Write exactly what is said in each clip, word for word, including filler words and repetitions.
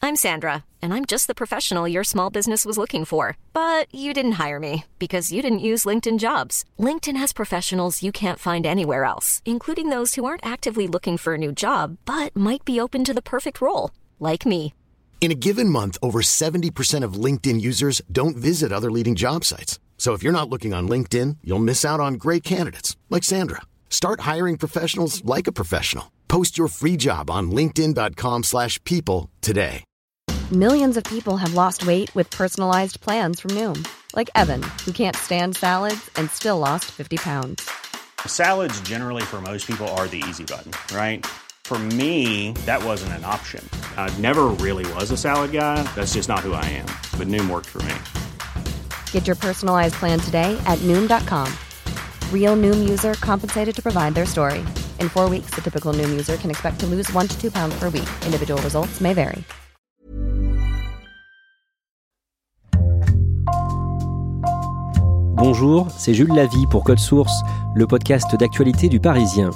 I'm Sandra, and I'm just the professional your small business was looking for. But you didn't hire me because you didn't use LinkedIn Jobs. LinkedIn has professionals you can't find anywhere else, including those who aren't actively looking for a new job, but might be open to the perfect role, like me. In a given month, over seventy percent of LinkedIn users don't visit other leading job sites. So if you're not looking on LinkedIn, you'll miss out on great candidates like Sandra. Start hiring professionals like a professional. Post your free job on linkedin.com slash people today. Millions of people have lost weight with personalized plans from Noom. Like Evan, who can't stand salads and still lost fifty pounds. Salads generally for most people are the easy button, right? For me, that wasn't an option. I never really was a salad guy. That's just not who I am. But Noom worked for me. Get your personalized plan today at Noom dot com. Real Noom user compensated to provide their story. In four weeks, the typical Noom user can expect to lose one to two pounds per week. Individual results may vary. Bonjour, c'est Jules Lavie pour Code Source, le podcast d'actualité du Parisien.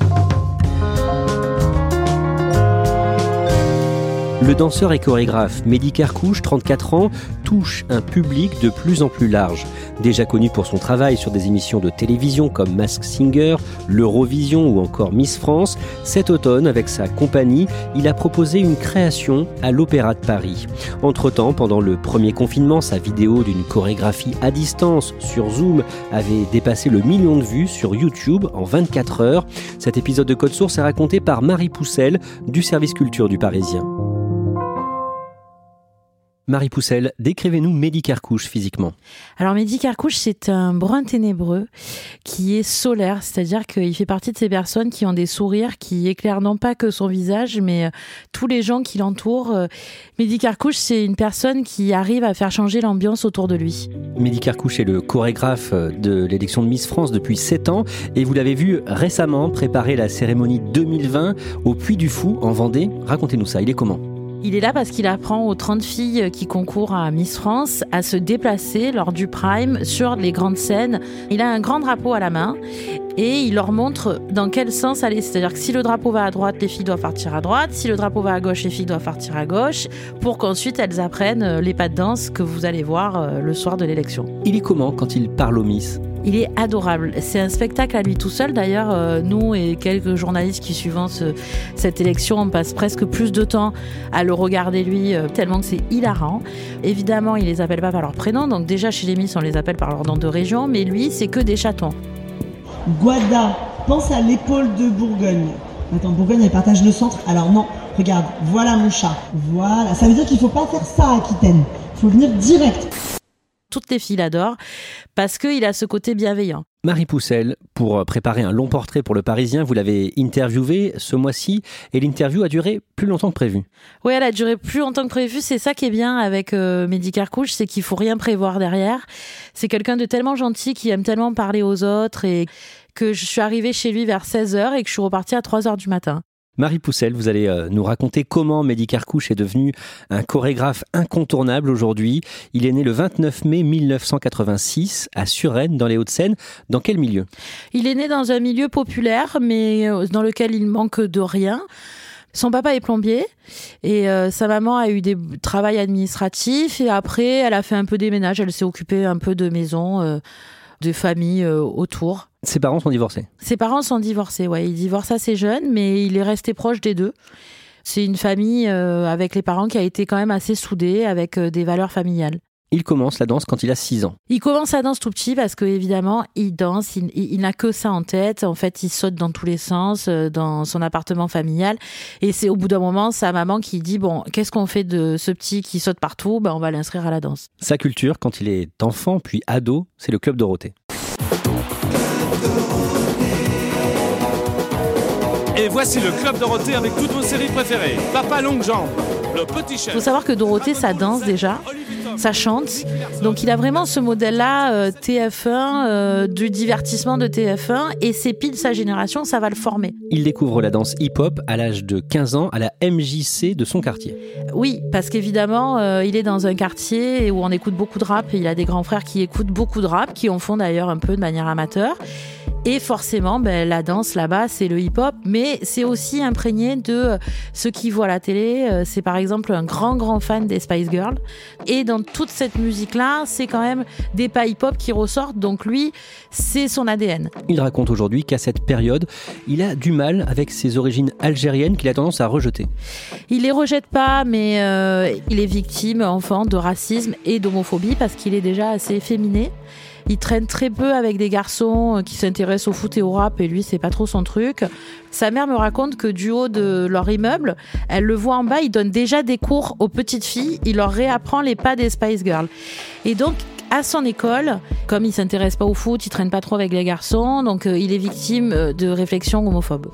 Le danseur et chorégraphe Mehdi Kerkouch, trente-quatre ans, touche un public de plus en plus large. Déjà connu pour son travail sur des émissions de télévision comme Masked Singer, l'Eurovision ou encore Miss France, cet automne, avec sa compagnie, il a proposé une création à l'Opéra de Paris. Entre-temps, pendant le premier confinement, sa vidéo d'une chorégraphie à distance sur Zoom avait dépassé le million de vues sur YouTube en vingt-quatre heures. Cet épisode de Code Source est raconté par Marie Poussel du service culture du Parisien. Marie Poussel, décrivez-nous Mehdi Kerkouch physiquement. Alors Mehdi Kerkouch, c'est un brun ténébreux qui est solaire, c'est-à-dire qu'il fait partie de ces personnes qui ont des sourires qui éclairent non pas que son visage, mais tous les gens qui l'entourent. Mehdi Kerkouch, c'est une personne qui arrive à faire changer l'ambiance autour de lui. Mehdi Kerkouch est le chorégraphe de l'élection de Miss France depuis sept ans et vous l'avez vu récemment préparer la cérémonie deux mille vingt au Puy du Fou en Vendée. Racontez-nous ça, il est comment ? Il est là parce qu'il apprend aux trente filles qui concourent à Miss France à se déplacer lors du prime sur les grandes scènes. Il a un grand drapeau à la main et il leur montre dans quel sens aller. C'est-à-dire que si le drapeau va à droite, les filles doivent partir à droite. Si le drapeau va à gauche, les filles doivent partir à gauche pour qu'ensuite elles apprennent les pas de danse que vous allez voir le soir de l'élection. Il est comment quand il parle aux Miss ? Il est adorable. C'est un spectacle à lui tout seul. D'ailleurs, euh, nous et quelques journalistes qui suivons ce, cette élection, on passe presque plus de temps à le regarder lui, euh, tellement que c'est hilarant. Évidemment, il les appelle pas par leur prénom. Donc déjà, chez les Miss, on les appelle par leur nom de région. Mais lui, c'est que des chatons. Guada, pense à l'épaule de Bourgogne. Attends, Bourgogne, elle partage le centre. Alors non, regarde, voilà mon chat. Voilà, ça veut dire qu'il faut pas faire ça à Aquitaine. Il faut venir direct. Toutes les filles l'adorent parce qu'il a ce côté bienveillant. Marie Poussel, pour préparer un long portrait pour Le Parisien, vous l'avez interviewé ce mois-ci et l'interview a duré plus longtemps que prévu. Oui, elle a duré plus longtemps que prévu. C'est ça qui est bien avec euh, Mehdi Kerkouch, c'est qu'il faut rien prévoir derrière. C'est quelqu'un de tellement gentil qui aime tellement parler aux autres et que je suis arrivée chez lui vers seize heures et que je suis repartie à trois heures du matin. Marie Poussel, vous allez euh, nous raconter comment Mehdi Kerkouch est devenu un chorégraphe incontournable aujourd'hui. Il est né le vingt-neuf mai mille neuf cent quatre-vingt-six à Suresnes, dans les Hauts-de-Seine. Dans quel milieu ? Il est né dans un milieu populaire, mais dans lequel il manque de rien. Son papa est plombier et euh, sa maman a eu des travaux administratifs et après, elle a fait un peu des ménages. Elle s'est occupée un peu de maison, euh, de famille euh, autour. Ses parents sont divorcés. Ses parents sont divorcés, ouais. Il divorce assez jeune, mais il est resté proche des deux. C'est une famille euh, avec les parents qui a été quand même assez soudée, avec euh, des valeurs familiales. Il commence la danse quand il a six ans. Il commence la danse tout petit parce que évidemment il danse, il, il, il n'a que ça en tête. En fait, il saute dans tous les sens euh, dans son appartement familial. Et c'est au bout d'un moment sa maman qui dit bon, qu'est-ce qu'on fait de ce petit qui saute partout ? Ben on va l'inscrire à la danse. Sa culture, quand il est enfant puis ado, c'est le Club Dorothée. Et voici le Club Dorothée avec toutes vos séries préférées. Papa Longue Jambe, Le Petit Chef. Il faut savoir que Dorothée, ça danse déjà, ça chante. Donc il a vraiment ce modèle-là, euh, T F un, euh, du divertissement de T F un. Et c'est pile sa génération, ça va le former. Il découvre la danse hip-hop à l'âge de quinze ans à la M J C de son quartier. Oui, parce qu'évidemment, euh, il est dans un quartier où on écoute beaucoup de rap. Et il a des grands frères qui écoutent beaucoup de rap, qui en font d'ailleurs un peu de manière amateur. Et forcément, ben, la danse là-bas, c'est le hip-hop, mais c'est aussi imprégné de ce qu'il voit à la télé. C'est par exemple un grand, grand fan des Spice Girls. Et dans toute cette musique-là, c'est quand même des pas hip-hop qui ressortent. Donc lui, c'est son A D N. Il raconte aujourd'hui qu'à cette période, il a du mal avec ses origines algériennes qu'il a tendance à rejeter. Il les rejette pas, mais euh, il est victime, enfant, de racisme et d'homophobie parce qu'il est déjà assez efféminé. Il traîne très peu avec des garçons qui s'intéressent au foot et au rap et lui, c'est pas trop son truc. Sa mère me raconte que du haut de leur immeuble, elle le voit en bas, il donne déjà des cours aux petites filles, il leur réapprend les pas des Spice Girls. Et donc, à son école, comme il s'intéresse pas au foot, il traîne pas trop avec les garçons, donc euh, il est victime de réflexions homophobes.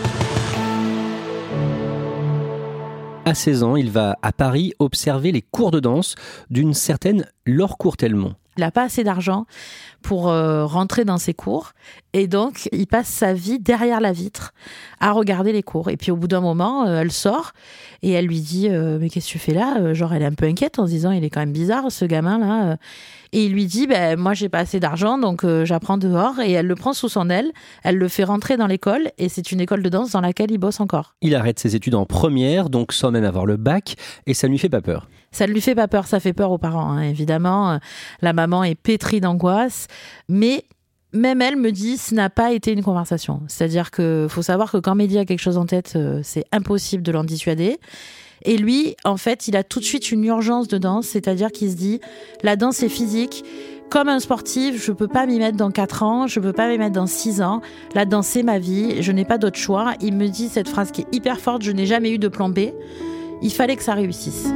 À seize ans, il va à Paris observer les cours de danse d'une certaine Laure Courtelmont. Il n'a pas assez d'argent pour euh, rentrer dans ses cours et donc il passe sa vie derrière la vitre à regarder les cours. Et puis au bout d'un moment, euh, elle sort et elle lui dit euh, « Mais qu'est-ce que tu fais là ?» Genre elle est un peu inquiète en se disant « Il est quand même bizarre ce gamin-là. » Et il lui dit ben, « Moi j'ai pas assez d'argent donc euh, j'apprends dehors. » Et elle le prend sous son aile, elle le fait rentrer dans l'école et c'est une école de danse dans laquelle il bosse encore. Il arrête ses études en première, donc sans même avoir le bac, et ça ne lui fait pas peur. Ça ne lui fait pas peur, ça fait peur aux parents, hein, évidemment. La maman est pétrie d'angoisse, mais même elle me dit ce n'a pas été une conversation. C'est-à-dire qu'il faut savoir que quand Mehdi a quelque chose en tête, c'est impossible de l'en dissuader. Et lui, en fait, il a tout de suite une urgence de danse, c'est-à-dire qu'il se dit la danse est physique. Comme un sportif, je ne peux pas m'y mettre dans quatre ans, je ne peux pas m'y mettre dans six ans. La danse, c'est ma vie, je n'ai pas d'autre choix. Il me dit cette phrase qui est hyper forte, je n'ai jamais eu de plan B. Il fallait que ça réussisse.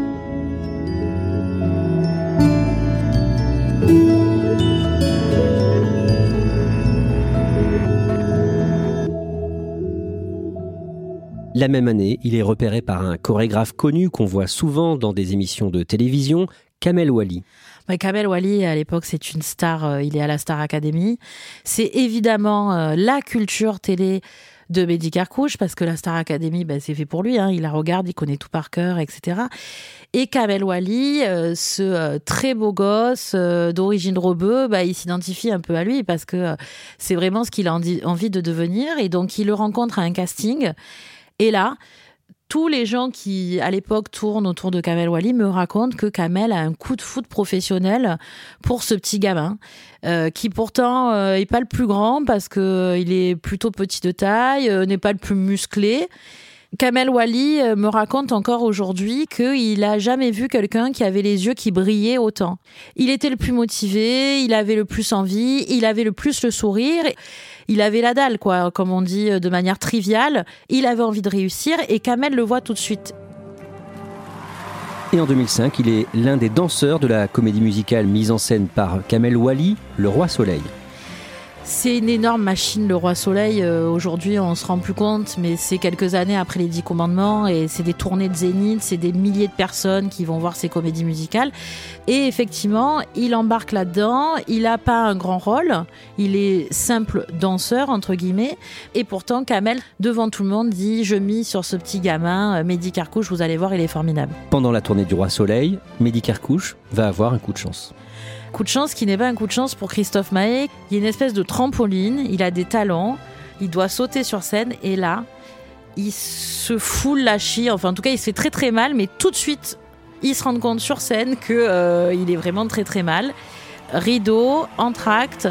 La même année, il est repéré par un chorégraphe connu qu'on voit souvent dans des émissions de télévision, Kamel Ouali. Ouais, Kamel Ouali, à l'époque, c'est une star, euh, il est à la Star Academy. C'est évidemment euh, la culture télé de Mehdi Kerkouch, parce que la Star Academy, ben, c'est fait pour lui, hein, il la regarde, il connaît tout par cœur, et cetera. Et Kamel Ouali, euh, ce euh, très beau gosse euh, d'origine rebeu, bah, il s'identifie un peu à lui, parce que euh, c'est vraiment ce qu'il a envie de devenir, et donc il le rencontre à un casting. Et là, tous les gens qui, à l'époque, tournent autour de Kamel Ouali me racontent que Kamel a un coup de foot professionnel pour ce petit gamin, euh, qui pourtant euh, est pas le plus grand parce que euh, il est plutôt petit de taille, euh, n'est pas le plus musclé. Kamel Ouali me raconte encore aujourd'hui qu'il a jamais vu quelqu'un qui avait les yeux qui brillaient autant. Il était le plus motivé, il avait le plus envie, il avait le plus le sourire. Il avait la dalle, quoi, comme on dit de manière triviale. Il avait envie de réussir et Kamel le voit tout de suite. Et en deux mille cinq, il est l'un des danseurs de la comédie musicale mise en scène par Kamel Ouali, Le Roi Soleil. C'est une énorme machine, Le Roi Soleil. Euh, aujourd'hui, on se rend plus compte, mais c'est quelques années après les Dix Commandements et c'est des tournées de Zénith, c'est des milliers de personnes qui vont voir ces comédies musicales. Et effectivement, il embarque là-dedans. Il n'a pas un grand rôle. Il est simple danseur, entre guillemets. Et pourtant, Kamel, devant tout le monde, dit « Je mise sur ce petit gamin, Mehdi Kerkouch, vous allez voir, il est formidable. » Pendant la tournée du Roi Soleil, Mehdi Kerkouch va avoir un coup de chance. Coup de chance qui n'est pas un coup de chance pour Christophe Maé. Il y a une espèce de trampoline, il a des talons, il doit sauter sur scène et là, il se fout la chie. Enfin, en tout cas, il se fait très très mal, mais tout de suite, il se rend compte sur scène qu'il euh, est vraiment très très mal. Rideau, entracte.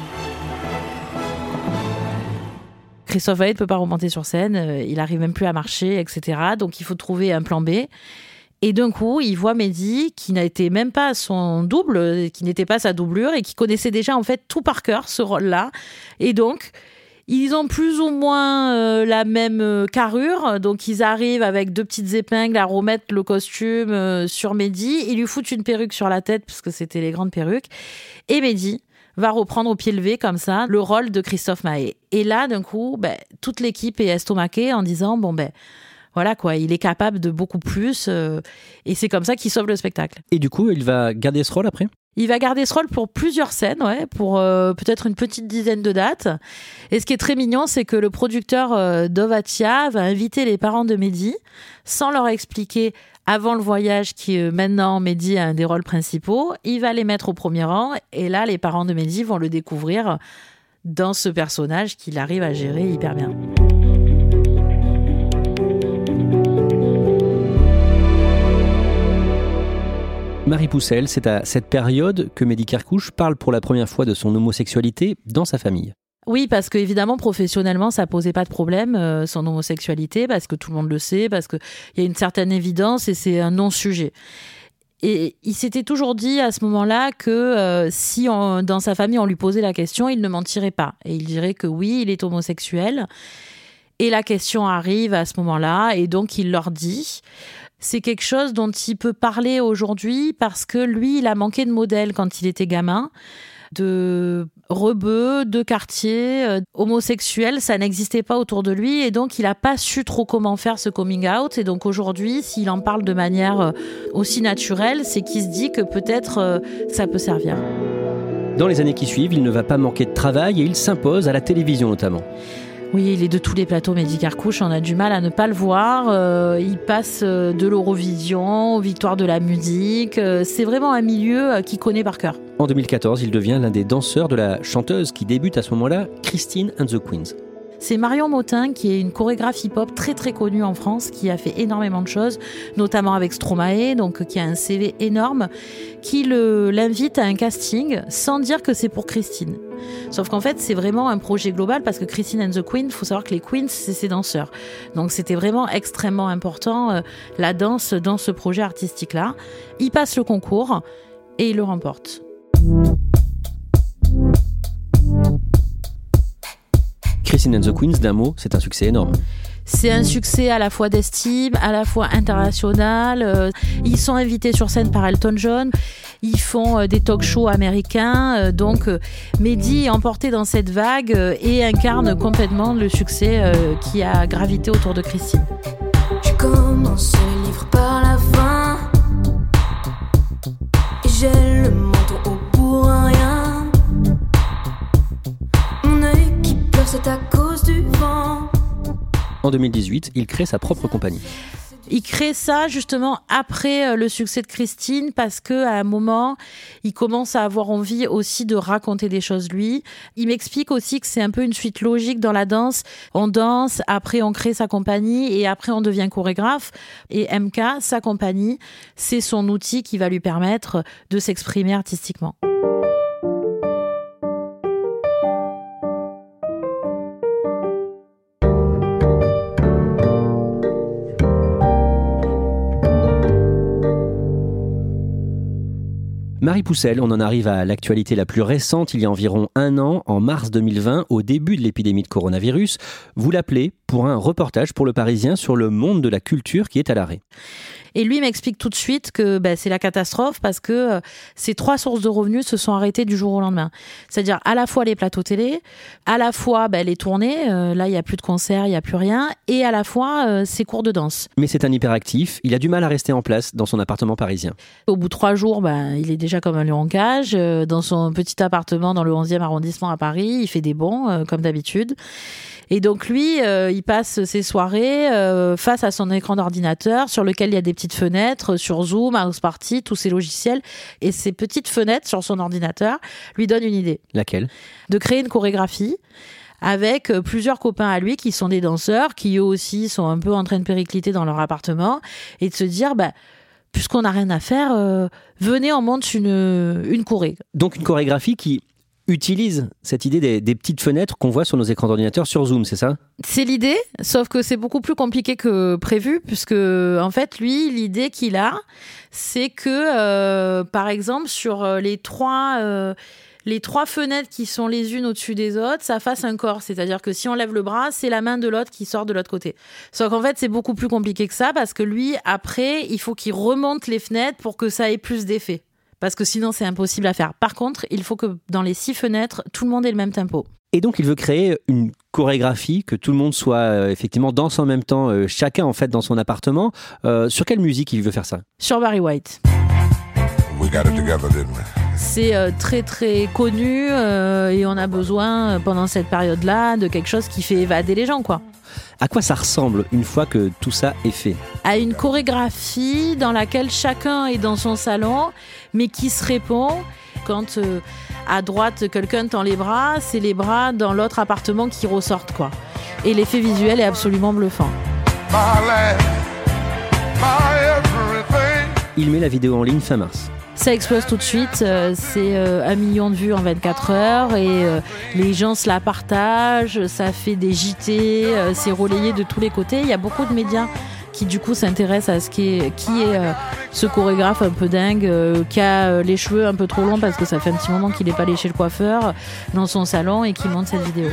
Christophe Maé ne peut pas remonter sur scène, il n'arrive même plus à marcher, et cetera. Donc, il faut trouver un plan B. Et d'un coup, il voit Mehdi, qui n'était même pas son double, qui n'était pas sa doublure, et qui connaissait déjà en fait tout par cœur, ce rôle-là. Et donc, ils ont plus ou moins euh, la même carrure. Donc, ils arrivent avec deux petites épingles à remettre le costume euh, sur Mehdi. Ils lui foutent une perruque sur la tête, parce que c'était les grandes perruques. Et Mehdi va reprendre au pied levé, comme ça, le rôle de Christophe Maé. Et là, d'un coup, ben, toute l'équipe est estomaquée en disant, bon ben, voilà quoi, il est capable de beaucoup plus euh, et c'est comme ça qu'il sauve le spectacle. Et du coup, il va garder ce rôle après ? Il va garder ce rôle pour plusieurs scènes, ouais, pour euh, peut-être une petite dizaine de dates. Et ce qui est très mignon, c'est que le producteur euh, Dovatia va inviter les parents de Mehdi sans leur expliquer avant le voyage que maintenant Mehdi a un des rôles principaux. Il va les mettre au premier rang et là, les parents de Mehdi vont le découvrir dans ce personnage qu'il arrive à gérer hyper bien. Marie Poussel, c'est à cette période que Mehdi Kerkouch parle pour la première fois de son homosexualité dans sa famille. Oui, parce que évidemment professionnellement, ça posait pas de problème, euh, son homosexualité, parce que tout le monde le sait, parce qu'il y a une certaine évidence et c'est un non-sujet. Et il s'était toujours dit à ce moment-là que euh, si on, dans sa famille on lui posait la question, il ne mentirait pas. Et il dirait que oui, il est homosexuel. Et la question arrive à ce moment-là et donc il leur dit... C'est quelque chose dont il peut parler aujourd'hui parce que lui, il a manqué de modèle quand il était gamin, de rebeux, de quartier, euh, homosexuel, ça n'existait pas autour de lui et donc il n'a pas su trop comment faire ce coming out. Et donc aujourd'hui, s'il en parle de manière euh, aussi naturelle, c'est qu'il se dit que peut-être euh, ça peut servir. Dans les années qui suivent, il ne va pas manquer de travail et il s'impose à la télévision notamment. Oui, il est de tous les plateaux, Mehdi Kerkouch, on a du mal à ne pas le voir. Euh, il passe de l'Eurovision aux victoires de la musique. Euh, c'est vraiment un milieu qu'il connaît par cœur. En deux mille quatorze, il devient l'un des danseurs de la chanteuse qui débute à ce moment-là, Christine and the Queens. C'est Marion Motin, qui est une chorégraphe hip-hop très très connue en France, qui a fait énormément de choses, notamment avec Stromae, donc qui a un C V énorme, qui le, l'invite à un casting sans dire que c'est pour Christine. Sauf qu'en fait, c'est vraiment un projet global parce que Christine and the Queens, il faut savoir que les Queens, c'est ses danseurs. Donc c'était vraiment extrêmement important, euh, la danse dans ce projet artistique-là. Il passe le concours et il le remporte. Christine and the Queens, d'un mot, c'est un succès énorme. C'est un succès à la fois d'estime, à la fois international. Euh, ils sont invités sur scène par Elton John. Ils font euh, des talk-shows américains. Euh, donc, euh, Mehdi est emporté dans cette vague euh, et incarne complètement le succès euh, qui a gravité autour de Christine. Je commence le livre par la fin et j'ai le menton haut pour un rien. Mon œil qui pleure, c'est à cause du vent. En deux mille dix-huit, il crée sa propre compagnie. Il crée ça justement après le succès de Christine parce qu'à un moment, il commence à avoir envie aussi de raconter des choses lui. Il m'explique aussi que c'est un peu une suite logique dans la danse. On danse, après on crée sa compagnie et après on devient chorégraphe. Et M K, sa compagnie, c'est son outil qui va lui permettre de s'exprimer artistiquement. Marie Poussel, on en arrive à l'actualité la plus récente, il y a environ un an, en mars deux mille vingt, au début de l'épidémie de coronavirus. Vous l'appelez pour un reportage pour Le Parisien sur le monde de la culture qui est à l'arrêt. Et lui m'explique tout de suite que bah, c'est la catastrophe parce que euh, ces trois sources de revenus se sont arrêtées du jour au lendemain. C'est-à-dire à la fois les plateaux télé, à la fois bah, les tournées, euh, là il n'y a plus de concerts, il n'y a plus rien, et à la fois euh, ses cours de danse. Mais c'est un hyperactif, il a du mal à rester en place dans son appartement parisien. Au bout de trois jours, bah, il est déjà comme un lion en cage, euh, dans son petit appartement dans le onzième arrondissement à Paris, il fait des bons euh, comme d'habitude. Et donc lui, euh, il passe ses soirées euh, face à son écran d'ordinateur sur lequel il y a des petites fenêtres sur Zoom, House Party, tous ces logiciels. Et ces petites fenêtres sur son ordinateur lui donnent une idée. Laquelle ? De créer une chorégraphie avec plusieurs copains à lui qui sont des danseurs, qui eux aussi sont un peu en train de péricliter dans leur appartement et de se dire... bah, puisqu'on n'a rien à faire, euh, venez, on monte une, une choré. Donc une chorégraphie qui utilise cette idée des, des petites fenêtres qu'on voit sur nos écrans d'ordinateur sur Zoom, c'est ça ? C'est l'idée, sauf que c'est beaucoup plus compliqué que prévu, puisque en fait, lui, l'idée qu'il a, c'est que, euh, par exemple, sur les trois... Euh, les trois fenêtres qui sont les unes au-dessus des autres, ça fasse un corps. C'est-à-dire que si on lève le bras, c'est la main de l'autre qui sort de l'autre côté. Sauf qu'en fait, c'est beaucoup plus compliqué que ça parce que lui, après, il faut qu'il remonte les fenêtres pour que ça ait plus d'effet. Parce que sinon, c'est impossible à faire. Par contre, il faut que dans les six fenêtres, tout le monde ait le même tempo. Et donc, il veut créer une chorégraphie, que tout le monde soit euh, effectivement danse en même temps, euh, chacun en fait dans son appartement. Euh, sur quelle musique il veut faire ça ? Sur Barry White. We got it together, didn't we? C'est euh, très très connu euh, et on a besoin euh, pendant cette période-là de quelque chose qui fait évader les gens, quoi. À quoi ça ressemble une fois que tout ça est fait ? À une chorégraphie dans laquelle chacun est dans son salon, mais qui se répond. Quand euh, à droite quelqu'un tend les bras, c'est les bras dans l'autre appartement qui ressortent, quoi. Et l'effet visuel est absolument bluffant. Il met la vidéo en ligne fin mars. Ça explose tout de suite, euh, c'est euh, un million de vues en vingt-quatre heures et euh, les gens se la partagent, ça fait des J T, euh, c'est relayé de tous les côtés. Il y a beaucoup de médias qui du coup s'intéressent à ce qui est, qui est euh, ce chorégraphe un peu dingue, euh, qui a euh, les cheveux un peu trop longs parce que ça fait un petit moment qu'il n'est pas allé chez le coiffeur dans son salon et qui monte cette vidéo.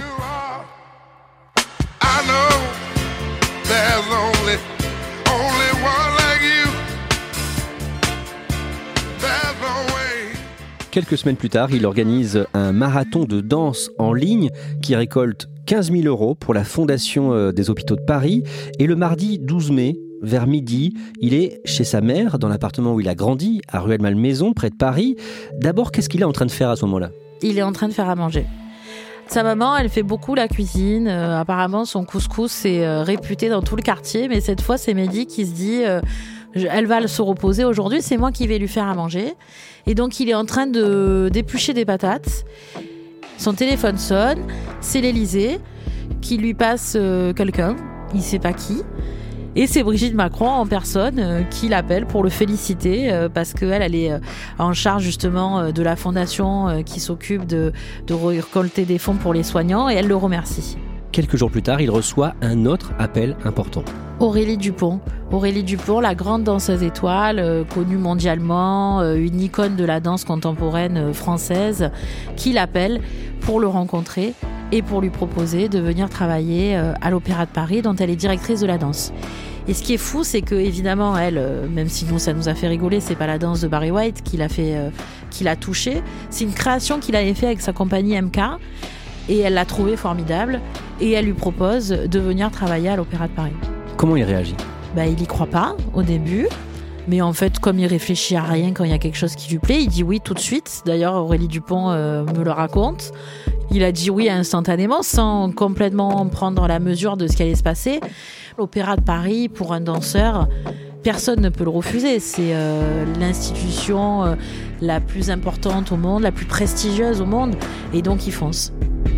Quelques semaines plus tard, il organise un marathon de danse en ligne qui récolte quinze mille euros pour la Fondation des Hôpitaux de Paris. Et le mardi douze mai, vers midi, il est chez sa mère, dans l'appartement où il a grandi, à Rueil-Malmaison, près de Paris. D'abord, qu'est-ce qu'il est en train de faire à ce moment-là ? Il est en train de faire à manger. Sa maman, elle fait beaucoup la cuisine. Euh, apparemment, son couscous est euh, réputé dans tout le quartier. Mais cette fois, c'est Mehdi qui se dit... Euh, elle va se reposer aujourd'hui, c'est moi qui vais lui faire à manger. Et donc, il est en train de d'éplucher des patates. Son téléphone sonne, c'est l'Élysée qui lui passe euh, quelqu'un, il ne sait pas qui. Et c'est Brigitte Macron en personne euh, qui l'appelle pour le féliciter euh, parce qu'elle elle est euh, en charge justement euh, de la fondation euh, qui s'occupe de, de récolter des fonds pour les soignants et elle le remercie. Quelques jours plus tard, il reçoit un autre appel important. Aurélie Dupont. Aurélie Dupont, la grande danseuse étoile, euh, connue mondialement, euh, une icône de la danse contemporaine euh, française, qui l'appelle pour le rencontrer et pour lui proposer de venir travailler euh, à l'Opéra de Paris, dont elle est directrice de la danse. Et ce qui est fou, c'est que évidemment, elle, euh, même si nous ça nous a fait rigoler, c'est pas la danse de Barry White qui l'a fait, euh, qui l'a touchée. C'est une création qu'il avait fait avec sa compagnie M K. Et elle l'a trouvé formidable et elle lui propose de venir travailler à l'Opéra de Paris. Comment il réagit ? Bah, il y croit pas au début, mais en fait, comme il réfléchit à rien quand il y a quelque chose qui lui plaît, il dit oui tout de suite. D'ailleurs, Aurélie Dupont euh, me le raconte. Il a dit oui instantanément, sans complètement prendre la mesure de ce qui allait se passer. L'Opéra de Paris, pour un danseur, personne ne peut le refuser. C'est euh, l'institution euh, la plus importante au monde, la plus prestigieuse au monde, et donc il fonce.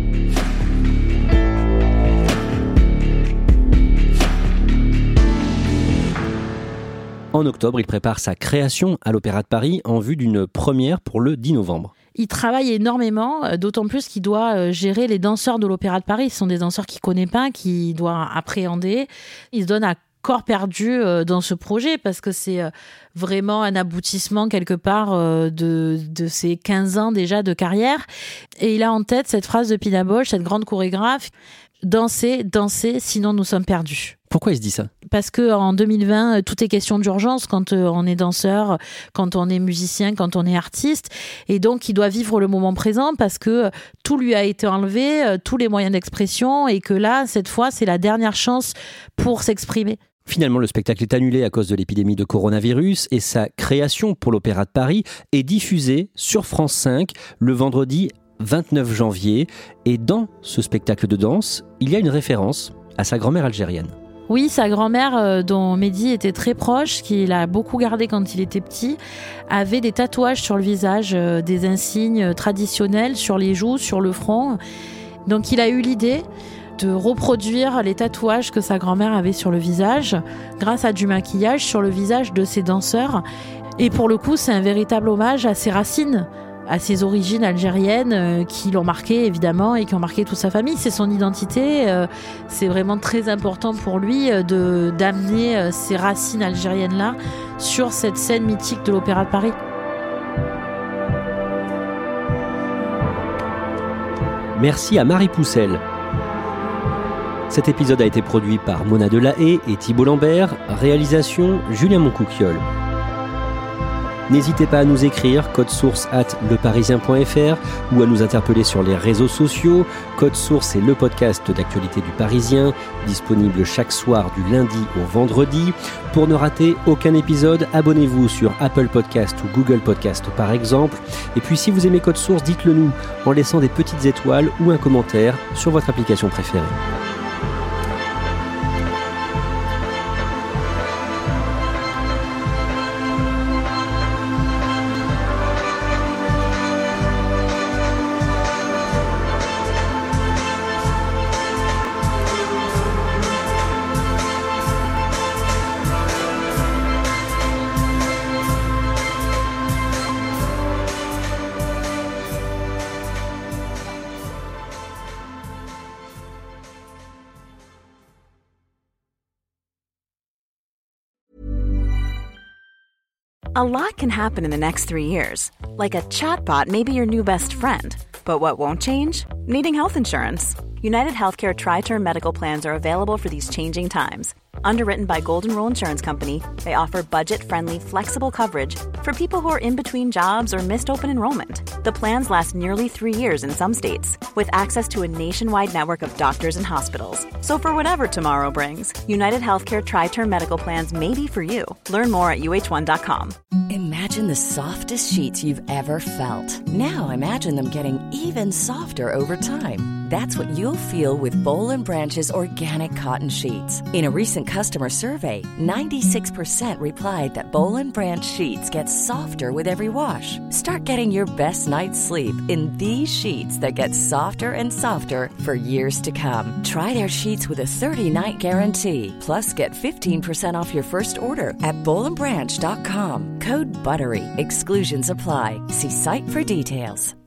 En octobre, il prépare sa création à l'Opéra de Paris en vue d'une première pour le dix novembre. Il travaille énormément, d'autant plus qu'il doit gérer les danseurs de l'Opéra de Paris. Ce sont des danseurs qu'il ne connaît pas, qu'il doit appréhender. Il se donne à corps perdu dans ce projet parce que c'est vraiment un aboutissement quelque part de, de ses quinze ans déjà de carrière. Et il a en tête cette phrase de Pina Bausch, cette grande chorégraphe, « Danser, danser, sinon nous sommes perdus ». Pourquoi il se dit ça ? Parce qu'en deux mille vingt, tout est question d'urgence quand on est danseur, quand on est musicien, quand on est artiste. Et donc, il doit vivre le moment présent parce que tout lui a été enlevé, tous les moyens d'expression, et que là, cette fois, c'est la dernière chance pour s'exprimer. Finalement, le spectacle est annulé à cause de l'épidémie de coronavirus et sa création pour l'Opéra de Paris est diffusée sur France cinq le vendredi vingt-neuf janvier. Et dans ce spectacle de danse, il y a une référence à sa grand-mère algérienne. Oui, sa grand-mère, euh, dont Mehdi était très proche, qu'il a beaucoup gardé quand il était petit, avait des tatouages sur le visage, euh, des insignes traditionnels sur les joues, sur le front. Donc il a eu l'idée de reproduire les tatouages que sa grand-mère avait sur le visage, grâce à du maquillage sur le visage de ses danseurs. Et pour le coup, c'est un véritable hommage à ses racines, à ses origines algériennes euh, qui l'ont marqué évidemment et qui ont marqué toute sa famille. C'est son identité, euh, c'est vraiment très important pour lui euh, de, d'amener euh, ces racines algériennes-là sur cette scène mythique de l'Opéra de Paris. Merci à Marie Poussel. Cet épisode a été produit par Mona Delahaye et Thibault Lambert, réalisation Julien Moncouquiol. N'hésitez pas à nous écrire code source arobase leparisien point fr ou à nous interpeller sur les réseaux sociaux. Code Source est le podcast d'actualité du Parisien, disponible chaque soir du lundi au vendredi. Pour ne rater aucun épisode, abonnez-vous sur Apple Podcast ou Google Podcast par exemple. Et puis si vous aimez Code Source, dites-le nous en laissant des petites étoiles ou un commentaire sur votre application préférée. A lot can happen in the next three years. Like a chatbot may be your new best friend. But what won't change? Needing health insurance. United Healthcare Tri-Term Medical Plans are available for these changing times. Underwritten by Golden Rule Insurance Company, they offer budget-friendly, flexible coverage for people who are in between jobs or missed open enrollment. The plans last nearly three years in some states, with access to a nationwide network of doctors and hospitals. So for whatever tomorrow brings, United Healthcare Tri-Term Medical Plans may be for you. Learn more at U H one dot com. Imagine the softest sheets you've ever felt. Now imagine them getting even softer over time. That's what you'll feel with Boll and Branch's organic cotton sheets. In a recent customer survey, ninety-six percent replied that Boll and Branch sheets get softer with every wash. Start getting your best night's sleep in these sheets that get softer and softer for years to come. Try their sheets with a thirty-night guarantee. Plus, get fifteen percent off your first order at boll and branch dot com. Code BUTTERY. Exclusions apply. See site for details.